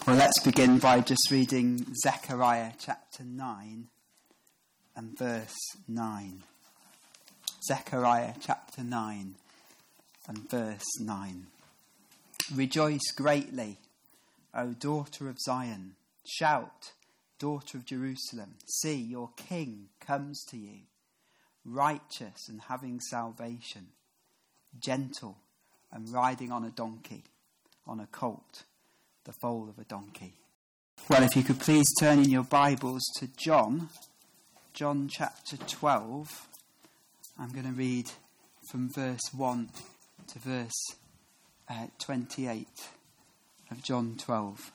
Well, let's begin by just reading Zechariah chapter 9 and verse 9. Zechariah chapter 9 and verse 9. Rejoice greatly, O daughter of Zion. Shout, daughter of Jerusalem. See, your king comes to you, righteous and having salvation, gentle and riding on a donkey, on a colt, the foal of a donkey. Well, if you could please turn in your Bibles to John chapter 12. I'm going to read from verse 1 to verse 28 of John 12.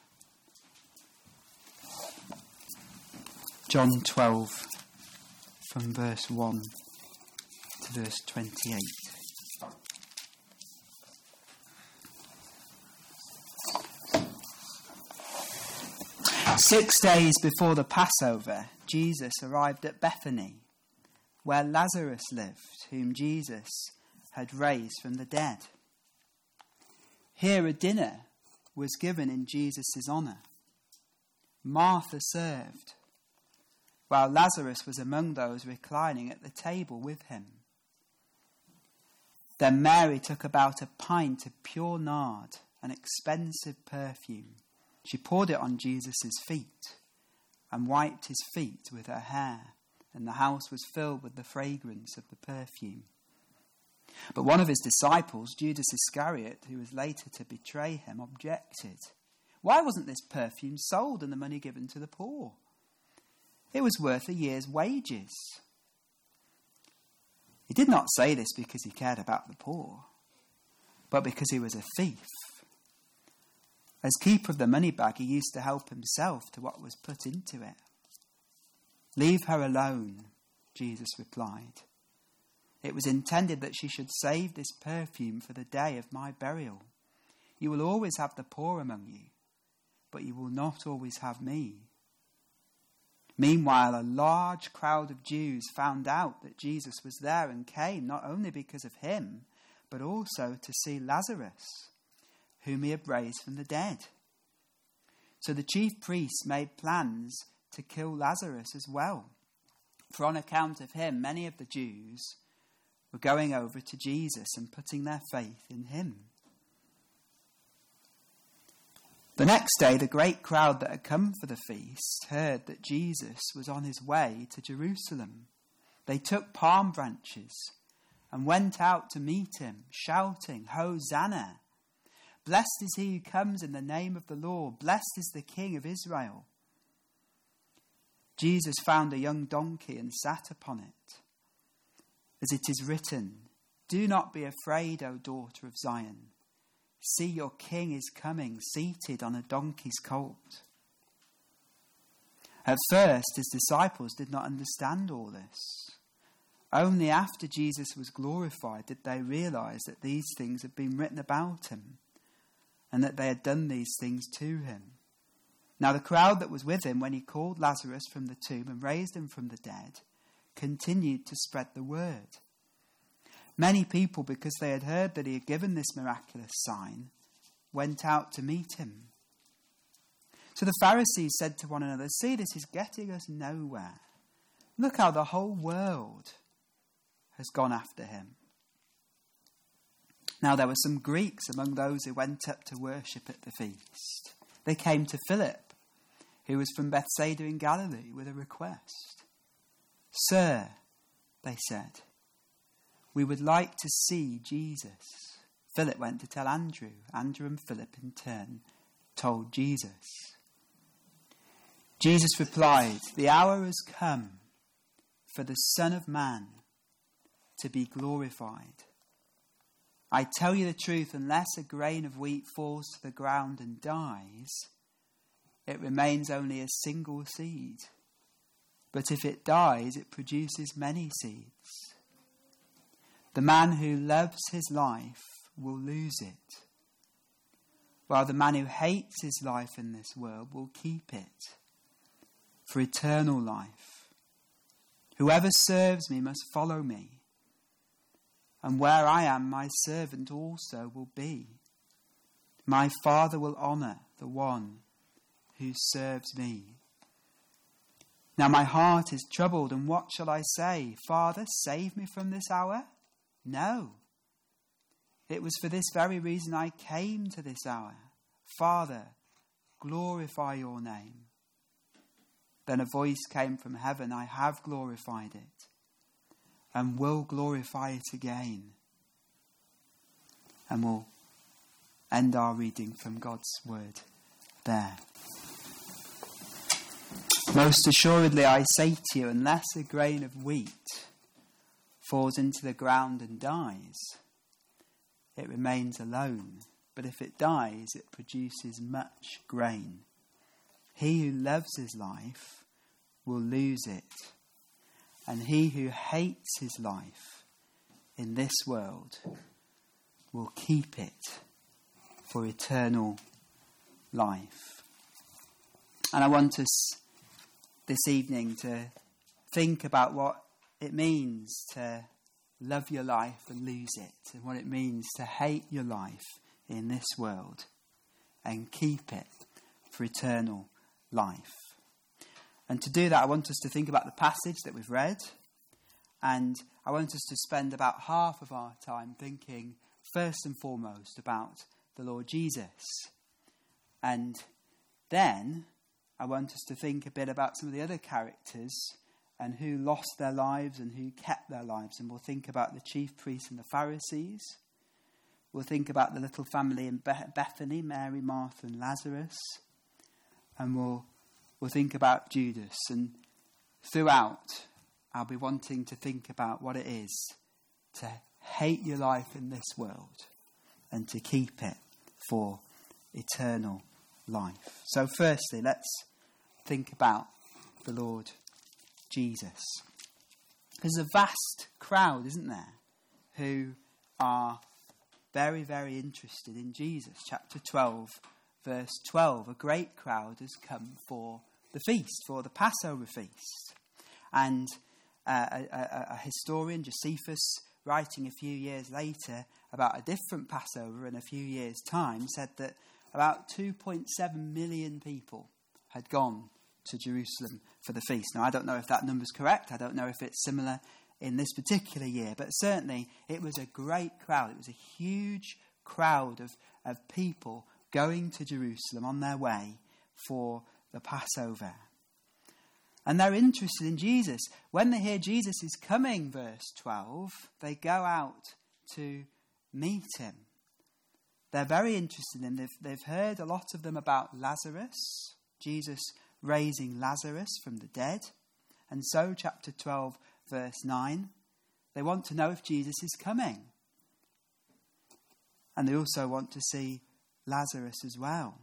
John 12 from verse 1 to verse 28. 6 days before the Passover, Jesus arrived at Bethany, where Lazarus lived, whom Jesus had raised from the dead. Here a dinner was given in Jesus' honour. Martha served, while Lazarus was among those reclining at the table with him. Then Mary took about a pint of pure nard, an expensive perfume. She poured it on Jesus' feet and wiped his feet with her hair, and the house was filled with the fragrance of the perfume. But one of his disciples, Judas Iscariot, who was later to betray him, objected. Why wasn't this perfume sold and the money given to the poor? It was worth a year's wages. He did not say this because he cared about the poor, but because he was a thief. As keeper of the money bag, he used to help himself to what was put into it. Leave her alone, Jesus replied. It was intended that she should save this perfume for the day of my burial. You will always have the poor among you, but you will not always have me. Meanwhile, a large crowd of Jews found out that Jesus was there and came not only because of him, but also to see Lazarus, whom he had raised from the dead. So the chief priests made plans to kill Lazarus as well, for on account of him, many of the Jews were going over to Jesus and putting their faith in him. The next day, the great crowd that had come for the feast heard that Jesus was on his way to Jerusalem. They took palm branches and went out to meet him, shouting, "Hosanna! Blessed is he who comes in the name of the Lord. Blessed is the King of Israel." Jesus found a young donkey and sat upon it. As it is written, "Do not be afraid, O daughter of Zion. See, your king is coming, seated on a donkey's colt." At first, his disciples did not understand all this. Only after Jesus was glorified did they realize that these things had been written about him, and that they had done these things to him. Now the crowd that was with him when he called Lazarus from the tomb and raised him from the dead continued to spread the word. Many people, because they had heard that he had given this miraculous sign, went out to meet him. So the Pharisees said to one another, "See, this is getting us nowhere. Look how the whole world has gone after him." Now there were some Greeks among those who went up to worship at the feast. They came to Philip, who was from Bethsaida in Galilee, with a request. "Sir," they said, "we would like to see Jesus." Philip went to tell Andrew. Andrew and Philip in turn told Jesus. Jesus replied, "The hour has come for the Son of Man to be glorified. I tell you the truth, unless a grain of wheat falls to the ground and dies, it remains only a single seed. But if it dies, it produces many seeds. The man who loves his life will lose it, while the man who hates his life in this world will keep it for eternal life. Whoever serves me must follow me, and where I am, my servant also will be. My Father will honour the one who serves me. Now my heart is troubled, and what shall I say? Father, save me from this hour? No. It was for this very reason I came to this hour. Father, glorify your name. Then a voice came from heaven, I have glorified it, and will glorify it again. And we'll end our reading from God's word there. Most assuredly I say to you, unless a grain of wheat falls into the ground and dies, it remains alone. But if it dies, it produces much grain. He who loves his life will lose it, and he who hates his life in this world will keep it for eternal life. And I want us this evening to think about what it means to love your life and lose it, and what it means to hate your life in this world and keep it for eternal life. And to do that, I want us to think about the passage that we've read, and I want us to spend about half of our time thinking first and foremost about the Lord Jesus. And then I want us to think a bit about some of the other characters and who lost their lives and who kept their lives. And we'll think about the chief priests and the Pharisees. We'll think about the little family in Bethany, Mary, Martha and Lazarus. And we'll think about Judas. And throughout, I'll be wanting to think about what it is to hate your life in this world and to keep it for eternal life. So firstly, let's think about the Lord Jesus. There's a vast crowd, isn't there, who are very, very interested in Jesus. Chapter 12, verse 12. A great crowd has come for the feast, for the Passover feast. And a historian, Josephus, writing a few years later about a different Passover in a few years' time, said that about 2.7 million people had gone to Jerusalem for the feast. Now, I don't know if that number's correct. I don't know if it's similar in this particular year, but certainly it was a great crowd. It was a huge crowd of people going to Jerusalem on their way for the Passover. And they're interested in Jesus. When they hear Jesus is coming, verse 12, they go out to meet him. They're very interested in him. They've heard a lot of them about Lazarus, Jesus raising Lazarus from the dead. And so, chapter 12, verse 9, they want to know if Jesus is coming. And they also want to see Lazarus as well.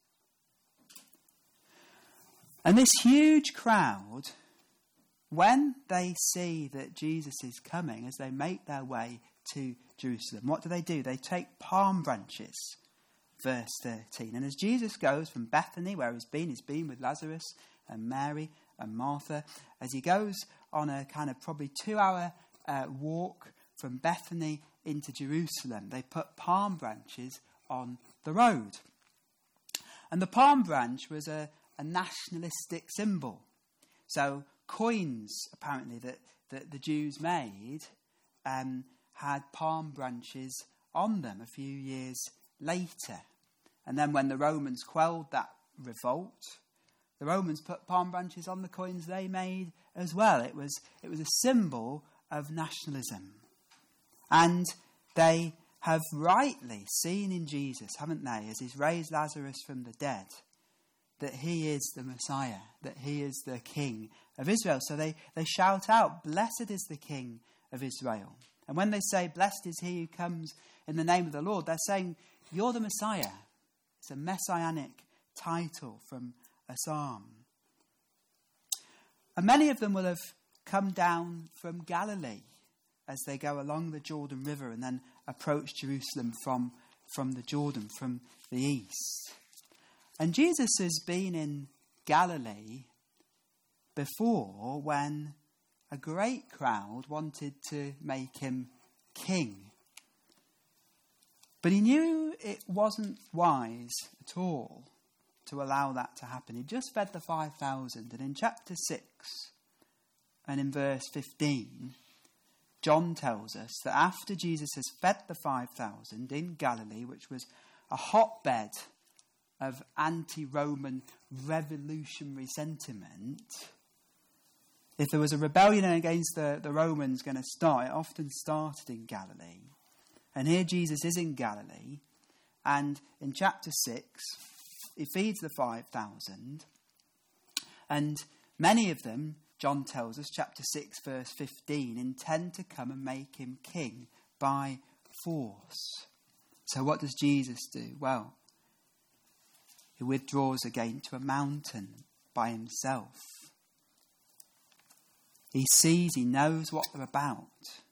And this huge crowd, when they see that Jesus is coming, as they make their way to Jerusalem, what do? They take palm branches, verse 13. And as Jesus goes from Bethany, where he's been with Lazarus and Mary and Martha, as he goes on a kind of probably 2-hour walk from Bethany into Jerusalem, they put palm branches on the road. And the palm branch was a nationalistic symbol. So coins, apparently, that the Jews made had palm branches on them a few years later. And then when the Romans quelled that revolt, the Romans put palm branches on the coins they made as well. It was a symbol of nationalism. And they have rightly seen in Jesus, haven't they, as he's raised Lazarus from the dead, that he is the Messiah, that he is the King of Israel. So they shout out, "Blessed is the King of Israel." And when they say, "Blessed is he who comes in the name of the Lord," they're saying, "You're the Messiah." It's a messianic title from a psalm. And many of them will have come down from Galilee as they go along the Jordan River and then approach Jerusalem from the Jordan, from the east. And Jesus has been in Galilee before when a great crowd wanted to make him king. But he knew it wasn't wise at all. to allow that to happen. He just fed the 5,000. And in chapter 6 and in verse 15, John tells us that after Jesus has fed the 5,000 in Galilee, which was a hotbed of anti-Roman revolutionary sentiment, if there was a rebellion against the Romans going to start, it often started in Galilee. And here Jesus is in Galilee, and in chapter 6, he feeds the 5,000, and many of them, John tells us, chapter 6, verse 15, intend to come and make him king by force. So what does Jesus do? Well, he withdraws again to a mountain by himself. He sees, he knows what they're about.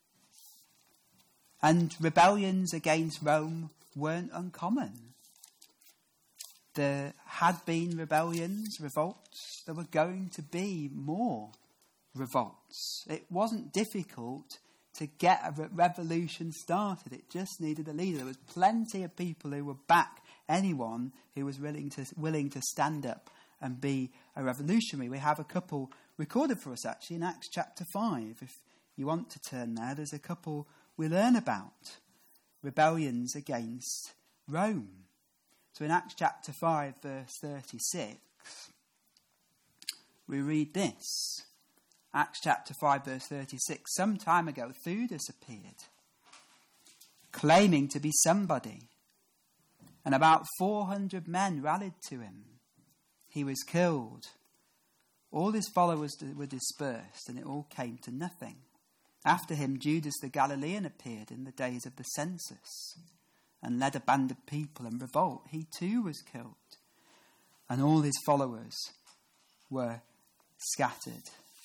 And rebellions against Rome weren't uncommon. There had been rebellions, revolts. There were going to be more revolts. It wasn't difficult to get a revolution started. It just needed a leader. There was plenty of people who would back anyone who was willing to stand up and be a revolutionary. We have a couple recorded for us actually in Acts chapter 5. If you want to turn there, there's a couple we learn about. Rebellions against Rome. So in Acts chapter 5 verse 36, we read this. Acts chapter 5 verse 36. Some time ago Theudas appeared, claiming to be somebody, and about 400 men rallied to him. He was killed. All his followers were dispersed, and it all came to nothing. After him, Judas the Galilean appeared in the days of the census and led a band of people in revolt. He too was killed, and all his followers were scattered.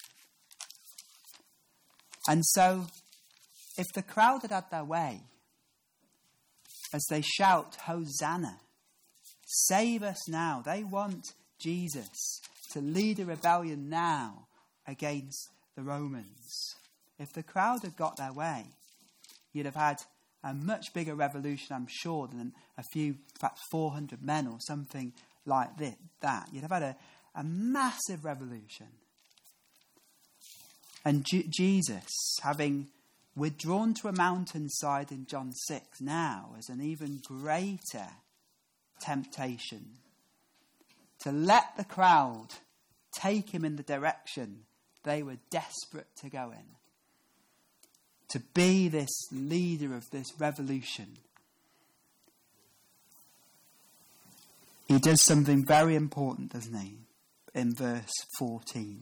And so, if the crowd had had their way, as they shout, Hosanna, save us now, they want Jesus to lead a rebellion now against the Romans. If the crowd had got their way, you'd have had a much bigger revolution, I'm sure, than a few, perhaps 400 men or something like that. You'd have had a massive revolution. And Jesus, having withdrawn to a mountainside in John 6, now has an even greater temptation to let the crowd take him in the direction they were desperate to go in. To be this leader of this revolution. He does something very important, doesn't he? In verse 14.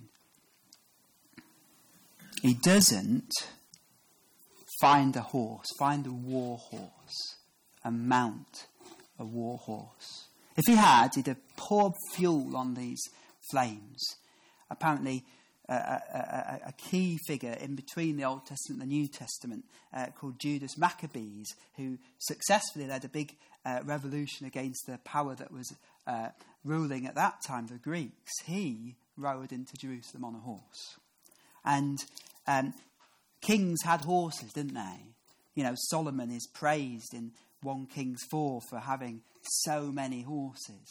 He doesn't find a war horse, and mount a war horse. If he had, he'd have poured fuel on these flames. Apparently, a key figure in between the Old Testament and the New Testament called Judas Maccabees, who successfully led a big revolution against the power that was ruling at that time, the Greeks. He rode into Jerusalem on a horse. And kings had horses, didn't they? You know, Solomon is praised in 1 Kings 4 for having so many horses.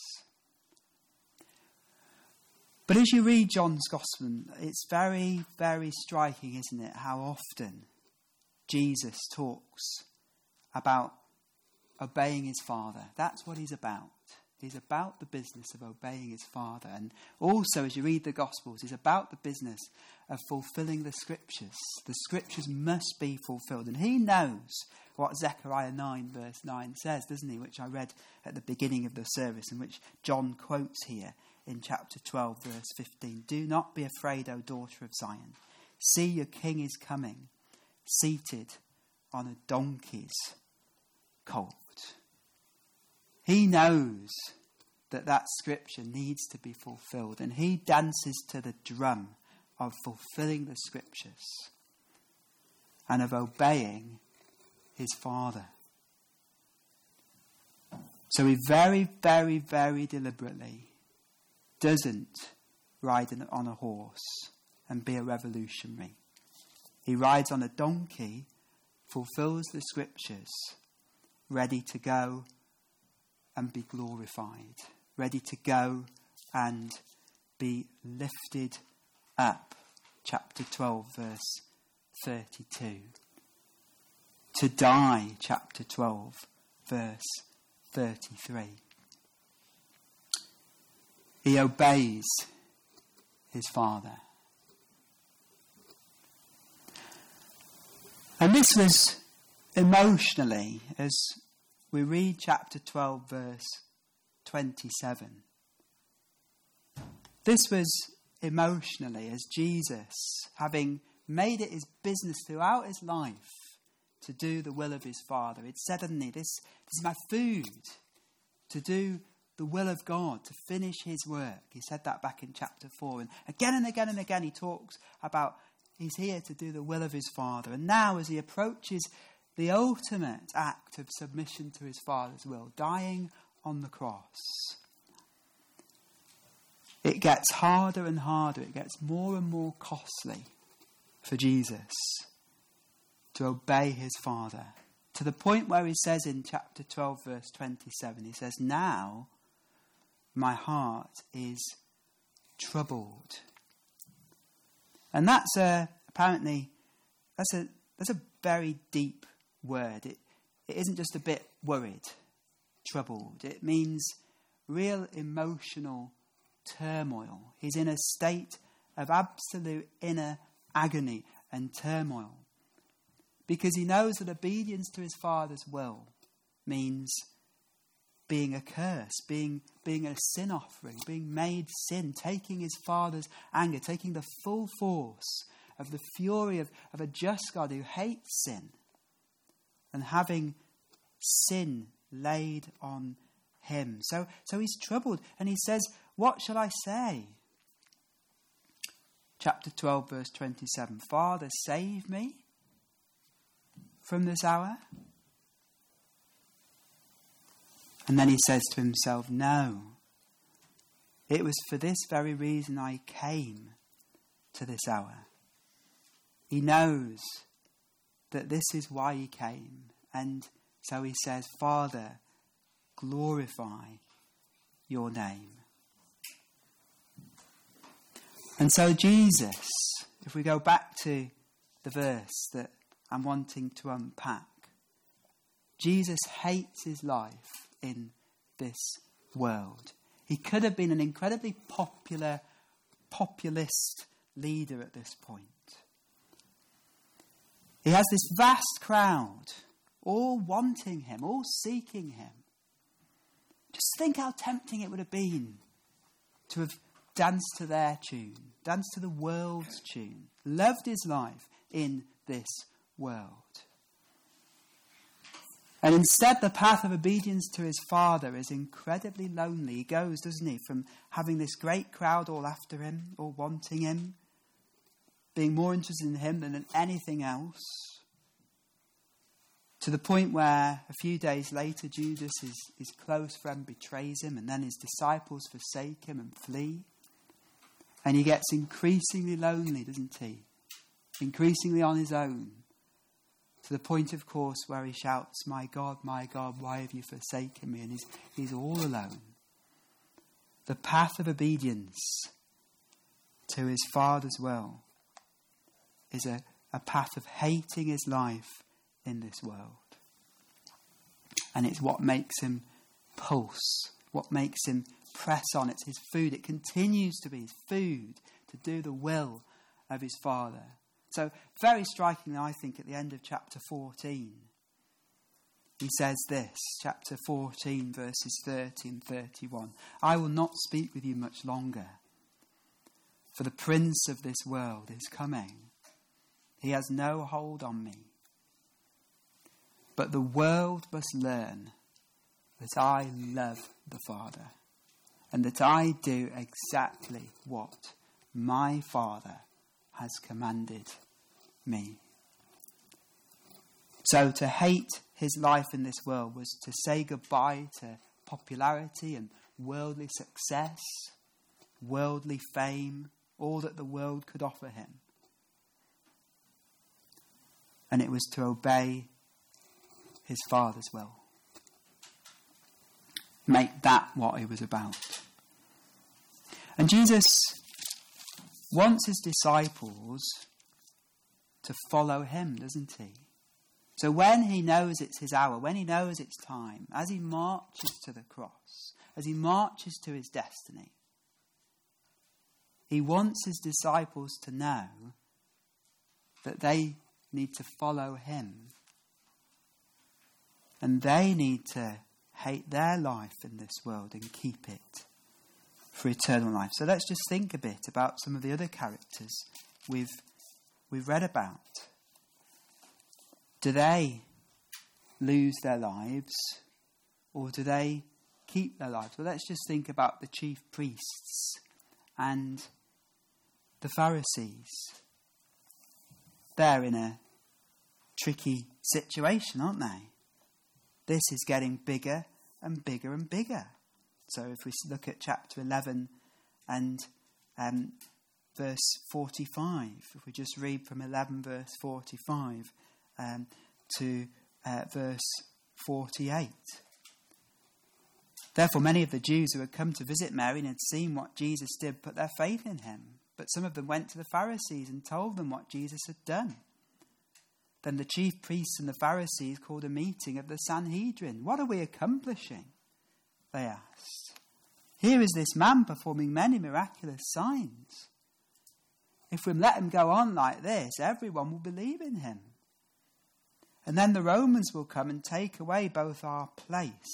But as you read John's Gospel, it's very, very striking, isn't it, how often Jesus talks about obeying his Father. That's what he's about. He's about the business of obeying his Father. And also, as you read the Gospels, he's about the business of fulfilling the Scriptures. The Scriptures must be fulfilled. And he knows what Zechariah 9 verse 9 says, doesn't he, which I read at the beginning of the service, and which John quotes here in chapter 12 verse 15. Do not be afraid, O daughter of Zion. See, your king is coming, seated on a donkey's colt. He knows that scripture needs to be fulfilled, and he dances to the drum of fulfilling the Scriptures and of obeying his Father. So he very, very, very deliberately doesn't ride on a horse and be a revolutionary. He rides on a donkey, fulfills the Scriptures, ready to go and be glorified. ready to go and be lifted up. Chapter 12, verse 32. To die, chapter 12, verse 33. He obeys his Father. And this was emotionally, as we read chapter 12, verse 27. This was emotionally as Jesus, having made it his business throughout his life to do the will of his Father. It said, hadn't he, this is my food, to do the will of God, to finish his work. He said that back in chapter 4. And again he talks about he's here to do the will of his Father. And now as he approaches the ultimate act of submission to his Father's will, dying on the cross, it gets harder and harder. It gets more and more costly for Jesus to obey his Father. To the point where he says in chapter 12, verse 27, he says, now my heart is troubled. And that's apparently, that's a very deep word. It isn't just a bit worried, troubled. It means real emotional turmoil. He's in a state of absolute inner agony and turmoil, because he knows that obedience to his Father's will means being a curse, being a sin offering, being made sin, taking his Father's anger, taking the full force of the fury of a just God who hates sin, and having sin laid on him. So he's troubled, and he says, what shall I say? Chapter 12, verse 27. Father, save me from this hour. And then he says to himself, no, it was for this very reason I came to this hour. He knows that this is why he came. And so he says, Father, glorify your name. And so Jesus, if we go back to the verse that I'm wanting to unpack, Jesus hates his life in this world. He could have been an incredibly populist leader at this point. He has this vast crowd, all wanting him, all seeking him. Just think how tempting it would have been to have danced to their tune, danced to the world's tune, loved his life in this world. And instead, the path of obedience to his Father is incredibly lonely. He goes, doesn't he, from having this great crowd all after him, all wanting him, being more interested in him than in anything else, to the point where a few days later, Judas, his close friend, betrays him, and then his disciples forsake him and flee. And he gets increasingly lonely, doesn't he? Increasingly on his own. To the point, of course, where he shouts, my God, why have you forsaken me? And he's all alone. The path of obedience to his Father's will is a path of hating his life in this world. And it's what makes him pulse, what makes him press on. It's his food. It continues to be his food to do the will of his Father. So very strikingly, I think, at the end of chapter 14, he says this, chapter 14, verses 30 and 31. I will not speak with you much longer, for the prince of this world is coming. He has no hold on me. But the world must learn that I love the Father, and that I do exactly what my Father has commanded me. So to hate his life in this world was to say goodbye to popularity and worldly success, worldly fame, all that the world could offer him. And it was to obey his Father's will. make that what he was about. And Jesus wants his disciples to follow him, doesn't he? So when he knows it's his hour, when he knows it's time, as he marches to the cross, as he marches to his destiny, he wants his disciples to know that they need to follow him. And they need to hate their life in this world and keep it for eternal life. So let's just think a bit about some of the other characters we've read about. Do they lose their lives, or do they keep their lives? Well, let's just think about the chief priests and the Pharisees. They're in a tricky situation, aren't they? This is getting bigger and bigger and bigger. So if we look at chapter 11 and verse 45, if we just read from 11 verse 45 to verse 48. Therefore many of the Jews who had come to visit Mary and had seen what Jesus did put their faith in him. But some of them went to the Pharisees and told them what Jesus had done. Then the chief priests and the Pharisees called a meeting of the Sanhedrin. What are we accomplishing? They asked. Here is this man performing many miraculous signs. If we let him go on like this, everyone will believe in him. And then the Romans will come and take away both our place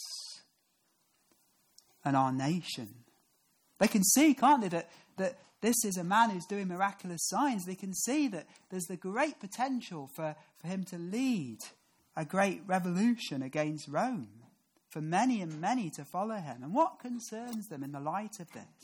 and our nation. They can see, can't they, that this is a man who's doing miraculous signs. They can see that there's the great potential for him to lead a great revolution against Rome, for many and many to follow him. And what concerns them in the light of this?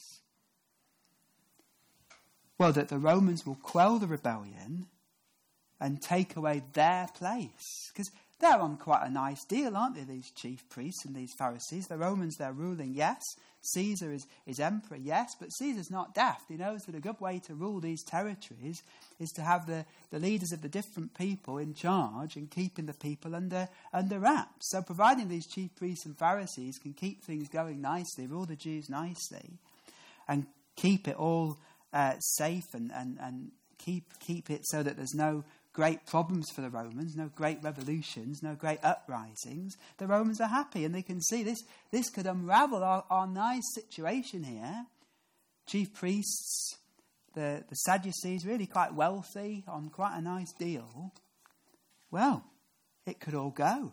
Well, that the Romans will quell the rebellion and take away their place. Because they're on quite a nice deal, aren't they, these chief priests and these Pharisees? The Romans, they're ruling, yes. Caesar is emperor, yes. But Caesar's not daft. He knows that a good way to rule these territories is to have the leaders of the different people in charge and keeping the people under wraps. So providing these chief priests and Pharisees can keep things going nicely, rule the Jews nicely, and keep it all safe and keep it so that there's no great problems for the Romans, no great revolutions, no great uprisings, the Romans are happy and they can see this could unravel our nice situation here. Chief priests, the Sadducees, really quite wealthy, on quite a nice deal. Well, it could all go.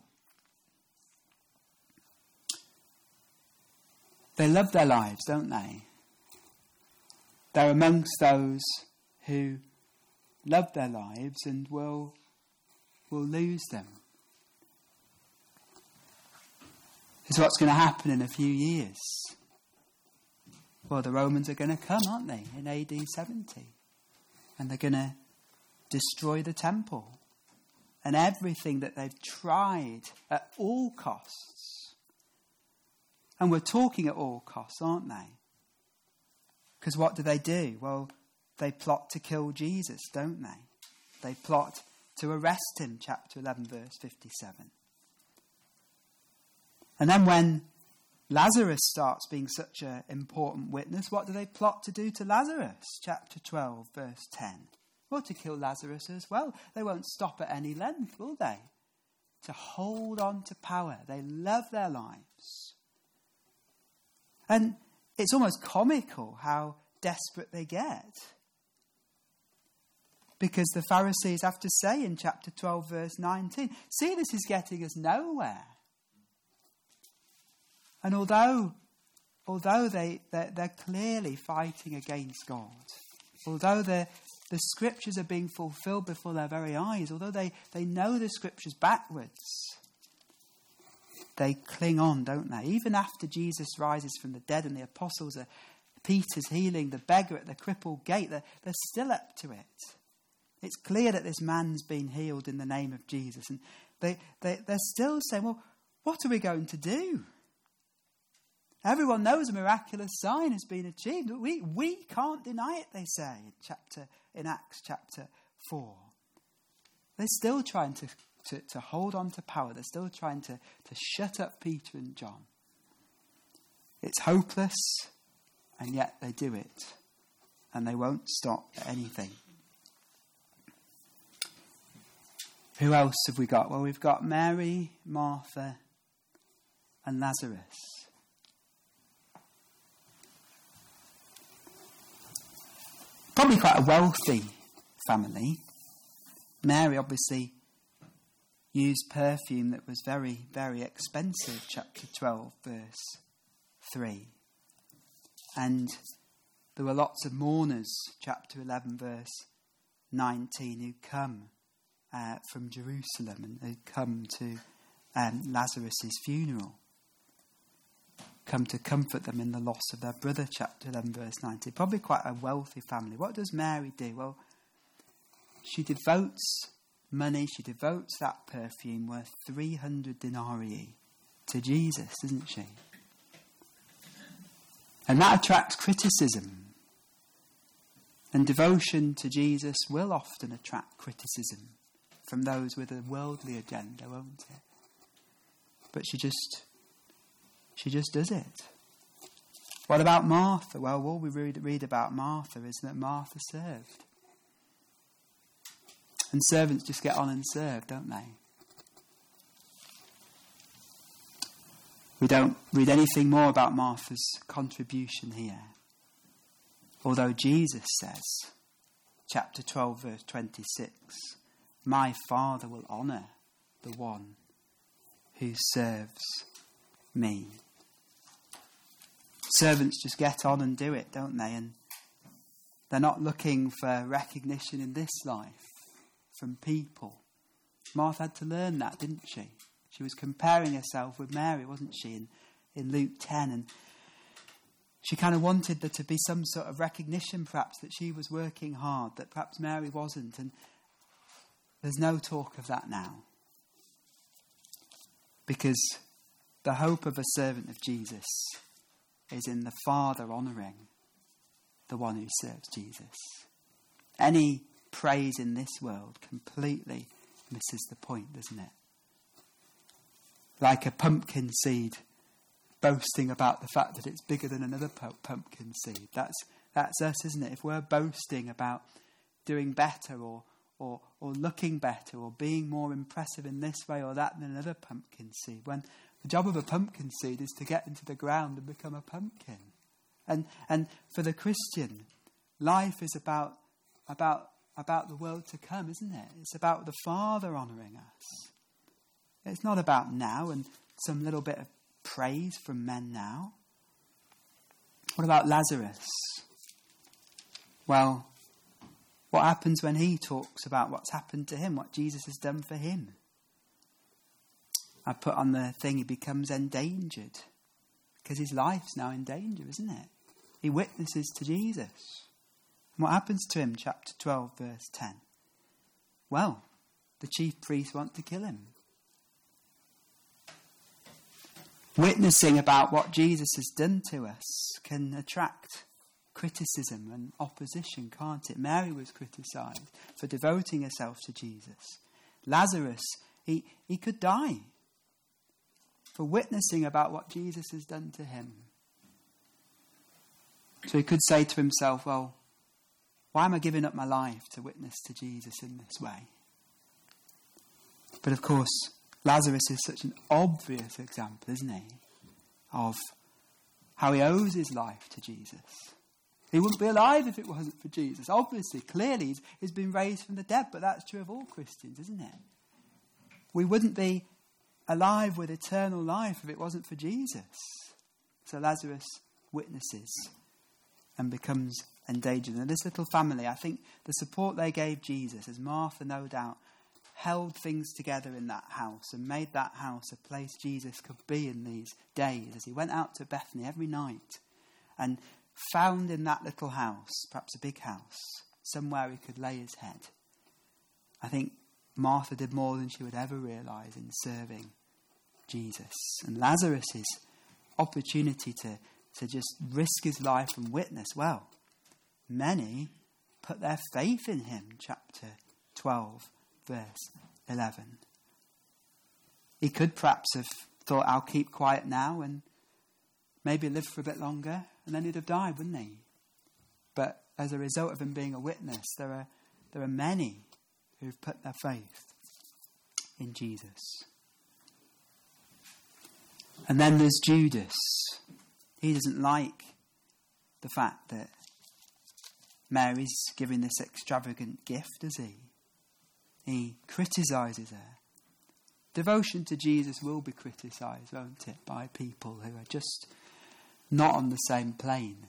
They love their lives, don't they? They're amongst those who love their lives and will lose them. It's what's going to happen in a few years. Well, the Romans are going to come, aren't they, in AD 70. And they're going to destroy the temple and everything that they've tried at all costs. And we're talking at all costs, aren't they? Because what do? Well, they plot to kill Jesus, don't they? They plot to arrest him, chapter 11, verse 57. And then when Lazarus starts being such an important witness, what do they plot to do to Lazarus? Chapter 12, verse 10. Well, to kill Lazarus as well. They won't stop at any length, will they? To hold on to power. They love their lives. And it's almost comical how desperate they get. Because the Pharisees have to say in chapter 12, verse 19, see, this is getting us nowhere. And although they're clearly fighting against God, although the scriptures are being fulfilled before their very eyes, although they know the scriptures backwards, they cling on, don't they? Even after Jesus rises from the dead and the apostles are, Peter's healing the beggar at the crippled gate, they're still up to it. It's clear that this man's been healed in the name of Jesus. And they're still saying, well, what are we going to do? Everyone knows a miraculous sign has been achieved. We can't deny it, they say in Acts chapter 4. They're still trying to hold on to power. They're still trying to shut up Peter and John. It's hopeless, and yet they do it. And they won't stop at anything. Who else have we got? Well, we've got Mary, Martha, and Lazarus. Probably quite a wealthy family. Mary obviously used perfume that was very, very expensive, chapter 12, verse 3. And there were lots of mourners, chapter 11, verse 19, who come from Jerusalem and who come to Lazarus' funeral. Come to comfort them in the loss of their brother, chapter 11, verse 19. Probably quite a wealthy family. What does Mary do? Well, she devotes money, she devotes that perfume worth 300 denarii to Jesus, doesn't she? And that attracts criticism. And devotion to Jesus will often attract criticism from those with a worldly agenda, won't it? But she just does it. What about Martha? Well, all we read about Martha is that Martha served. And servants just get on and serve, don't they? We don't read anything more about Martha's contribution here. Although Jesus says, chapter 12, verse 26, my Father will honour the one who serves me. Servants just get on and do it, don't they? And they're not looking for recognition in this life from people. Martha had to learn that, didn't she? She was comparing herself with Mary, wasn't she, in Luke 10. And she kind of wanted there to be some sort of recognition, perhaps, that she was working hard, that perhaps Mary wasn't. And there's no talk of that now. Because the hope of a servant of Jesus is in the Father honouring the one who serves Jesus. Any praise in this world completely misses the point, doesn't it? Like a pumpkin seed boasting about the fact that it's bigger than another pumpkin seed. That's us, isn't it? If we're boasting about doing better or looking better or being more impressive in this way or that than another pumpkin seed, when the job of a pumpkin seed is to get into the ground and become a pumpkin. And for the Christian, life is about the world to come, isn't it? It's about the Father honouring us. It's not about now and some little bit of praise from men now. What about Lazarus? Well, what happens when he talks about what's happened to him, what Jesus has done for him? I put on the thing, he becomes endangered. Because his life's now in danger, isn't it? He witnesses to Jesus. And what happens to him? Chapter 12, verse 10. Well, the chief priests want to kill him. Witnessing about what Jesus has done to us can attract criticism and opposition, can't it? Mary was criticised for devoting herself to Jesus. Lazarus, he could die for witnessing about what Jesus has done to him. So he could say to himself, well, why am I giving up my life to witness to Jesus in this way? But of course, Lazarus is such an obvious example, isn't he, of how he owes his life to Jesus. He wouldn't be alive if it wasn't for Jesus. Obviously, clearly, he's been raised from the dead, but that's true of all Christians, isn't it? We wouldn't be alive with eternal life if it wasn't for Jesus. So Lazarus witnesses and becomes endangered. And this little family, I think the support they gave Jesus, as Martha no doubt held things together in that house and made that house a place Jesus could be in these days, as he went out to Bethany every night and found in that little house, perhaps a big house, somewhere he could lay his head. I think Martha did more than she would ever realise in serving Jesus. And Lazarus' opportunity to just risk his life and witness, well, many put their faith in him, chapter 12, verse 11. He could perhaps have thought, I'll keep quiet now and maybe lived for a bit longer, and then he'd have died, wouldn't he? But as a result of him being a witness, there are many who've put their faith in Jesus. And then there's Judas. He doesn't like the fact that Mary's giving this extravagant gift, does he? He criticises her. Devotion to Jesus will be criticised, won't it, by people who are just not on the same plane.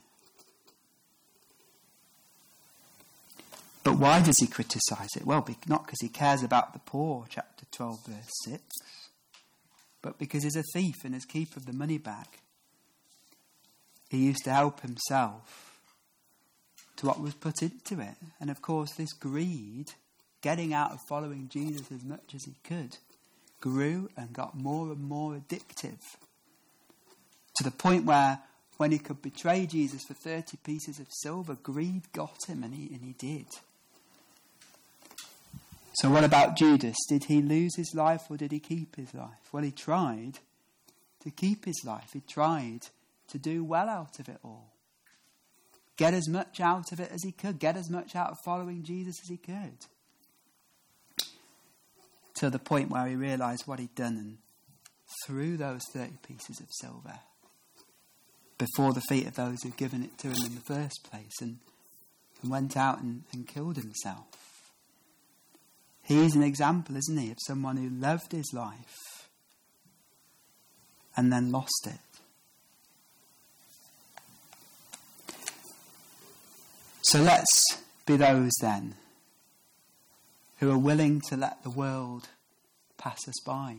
But why does he criticise it? Well, not because he cares about the poor, chapter 12, verse 6, but because he's a thief and is keeper of the money bag. He used to help himself to what was put into it. And of course, this greed, getting out of following Jesus as much as he could, grew and got more and more addictive, to the point where when he could betray Jesus for 30 pieces of silver, greed got him, and he did. So what about Judas? Did he lose his life or did he keep his life? Well, he tried to keep his life. He tried to do well out of it all. Get as much out of it as he could. Get as much out of following Jesus as he could. To the point where he realised what he'd done and threw those 30 pieces of silver before the feet of those who'd given it to him in the first place, and went out and killed himself. He's an example, isn't he, of someone who loved his life and then lost it. So let's be those then who are willing to let the world pass us by.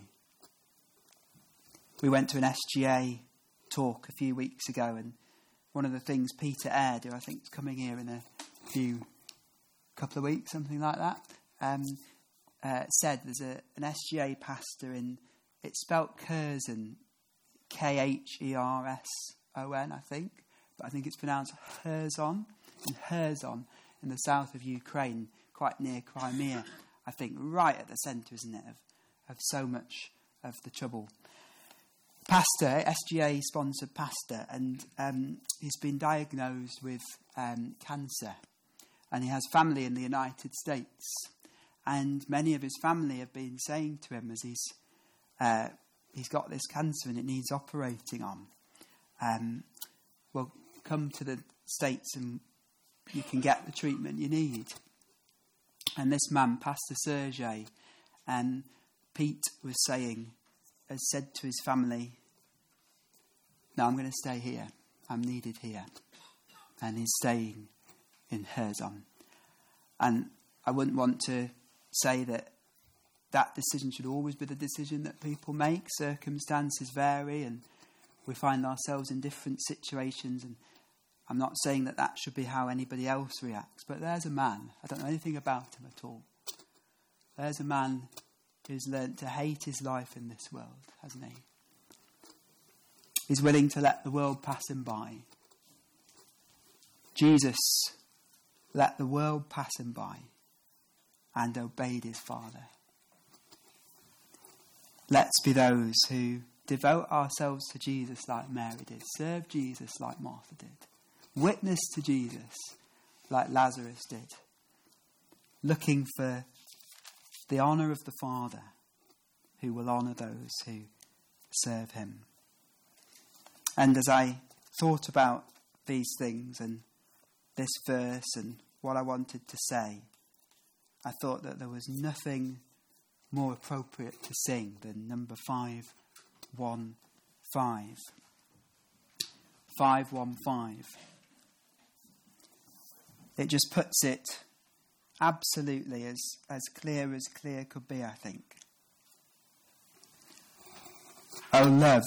We went to an SGA talk a few weeks ago, and one of the things Peter Aird, who I think is coming here in a couple of weeks, something like that, said there's an SGA pastor in, it's spelt Kherson, Kherson, I think, but I think it's pronounced Kherson, in Kherson, in the south of Ukraine, quite near Crimea, I think, right at the centre, isn't it, of so much of the trouble. Pastor, SGA-sponsored pastor, and he's been diagnosed with cancer, and he has family in the United States, and many of his family have been saying to him as he's got this cancer and it needs operating on, well, come to the States and you can get the treatment you need. And this man, Pastor Sergei, Pete was saying, has said to his family, no, I'm going to stay here. I'm needed here. And he's staying in Kherson. And I wouldn't want to say that decision should always be the decision that people make. Circumstances vary and we find ourselves in different situations, and I'm not saying that should be how anybody else reacts, but there's a man, I don't know anything about him at all. There's a man who's learnt to hate his life in this world, hasn't he? He's willing to let the world pass him by. Jesus let the world pass him by and obeyed his Father. Let's be those who devote ourselves to Jesus like Mary did, serve Jesus like Martha did, witness to Jesus like Lazarus did, looking for the honour of the Father who will honour those who serve him. And as I thought about these things and this verse and what I wanted to say, I thought that there was nothing more appropriate to sing than number 515. 515. It just puts it absolutely as clear could be, I think. O love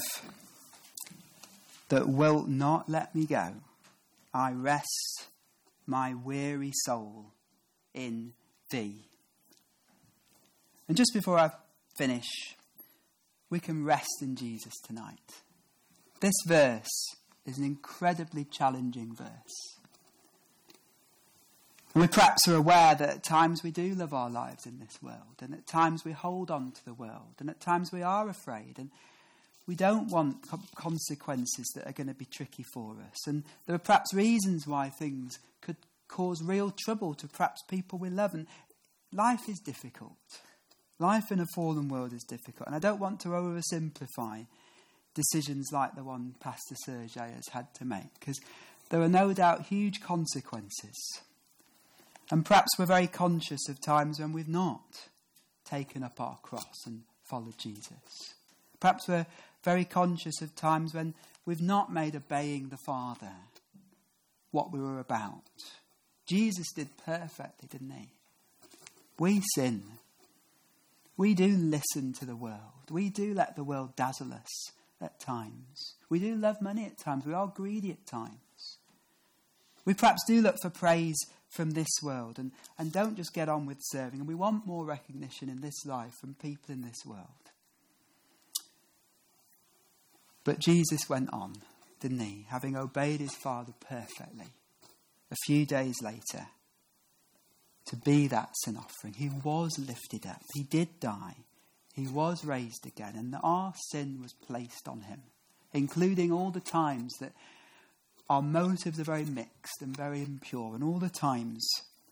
that wilt not let me go, I rest my weary soul in thee. And just before I finish, we can rest in Jesus tonight. This verse is an incredibly challenging verse. And we perhaps are aware that at times we do live our lives in this world, and at times we hold on to the world, and at times we are afraid. And We don't want consequences that are going to be tricky for us. And there are perhaps reasons why things could cause real trouble to perhaps people we love. And life is difficult. Life in a fallen world is difficult. And I don't want to oversimplify decisions like the one Pastor Sergei has had to make, because there are no doubt huge consequences. And perhaps we're very conscious of times when we've not taken up our cross and followed Jesus. Perhaps we're very conscious of times when we've not made obeying the Father what we were about. Jesus did perfectly, didn't he? We sin. We do listen to the world. We do let the world dazzle us at times. We do love money at times. We are greedy at times. We perhaps do look for praise from this world and don't just get on with serving. And we want more recognition in this life from people in this world. But Jesus went on, didn't he? Having obeyed his Father perfectly, a few days later, to be that sin offering. He was lifted up. He did die. He was raised again. And our sin was placed on him, including all the times that our motives are very mixed and very impure, and all the times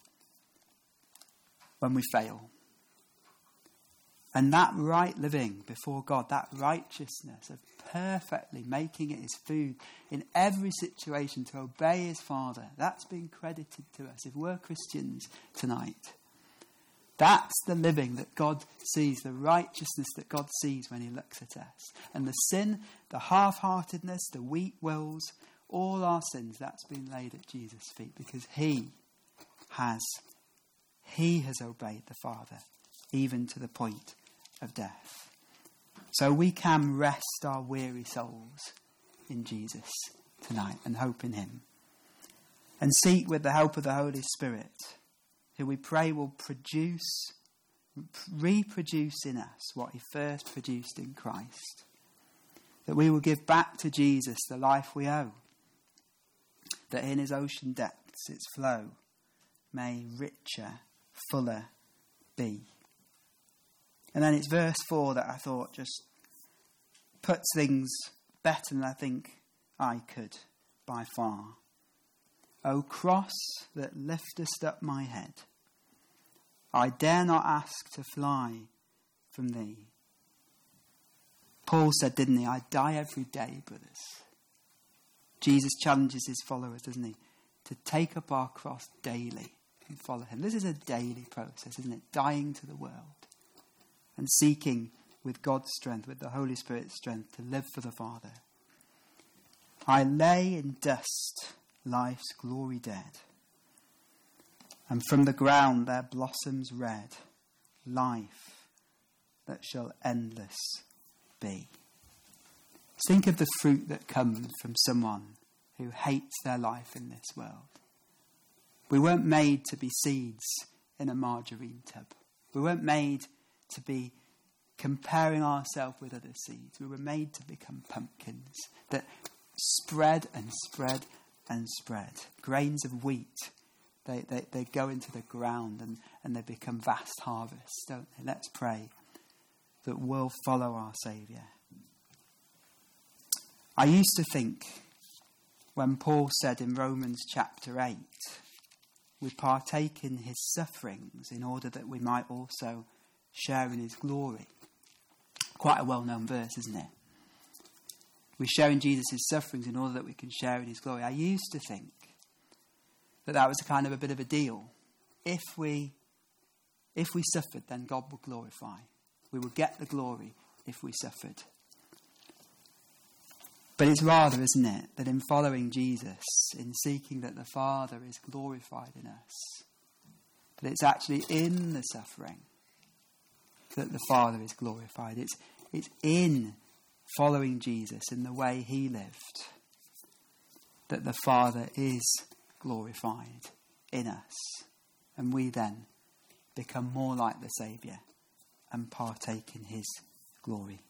when we fail. And that right living before God, that righteousness of perfectly making it his food in every situation to obey his Father, that's been credited to us if we're Christians tonight. That's the living that God sees, the righteousness that God sees when he looks at us. And the sin, the half-heartedness, the weak wills, all our sins, that's been laid at Jesus' feet because he has obeyed the Father, even to the point of death. So we can rest our weary souls in Jesus tonight and hope in him. And seek with the help of the Holy Spirit, who we pray will reproduce in us what he first produced in Christ. That we will give back to Jesus the life we owe. That in his ocean depths its flow may richer, fuller be. And then it's verse 4 that I thought just puts things better than I think I could by far. O cross that liftest up my head, I dare not ask to fly from thee. Paul said, didn't he, I die every day, brothers. Jesus challenges his followers, doesn't he, to take up our cross daily and follow him. This is a daily process, isn't it? Dying to the world and seeking with God's strength, with the Holy Spirit's strength, to live for the Father. I lay in dust life's glory dead, and from the ground there blossoms red life that shall endless be. Think of the fruit that comes from someone who hates their life in this world. We weren't made to be seeds in a margarine tub. We weren't made to be comparing ourselves with other seeds. We were made to become pumpkins that spread and spread and spread. Grains of wheat, they go into the ground and they become vast harvests, don't they? Let's pray that we'll follow our Saviour. I used to think when Paul said in Romans chapter 8, we partake in his sufferings in order that we might also share in his glory. Quite a well-known verse, isn't it? We share in Jesus' sufferings in order that we can share in his glory. I used to think that was kind of a bit of a deal. If we suffered, then God would glorify. We would get the glory if we suffered. But it's rather, isn't it, that in following Jesus, in seeking that the Father is glorified in us, that it's actually in the suffering that the Father is glorified. It's in following Jesus in the way he lived that the Father is glorified in us. And we then become more like the Saviour and partake in his glory.